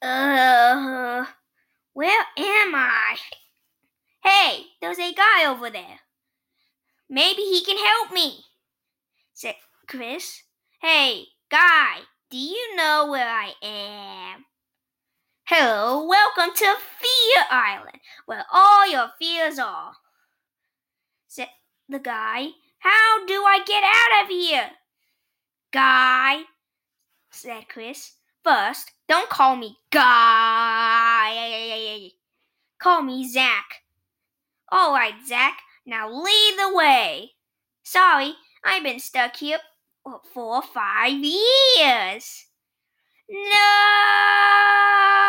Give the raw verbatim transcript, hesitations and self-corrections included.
Uh, where am I? Hey, there's a guy over there. Maybe he can help me, said Chris. Hey, guy, do you know where I am? Hello, welcome to Fear Island, where all your fears are, said the guy. How do I get out of here? Guy, said Chris. First, don't call me Guy. Call me Zach. All right, Zach, now lead the way. Sorry, I've been stuck here for five years. No!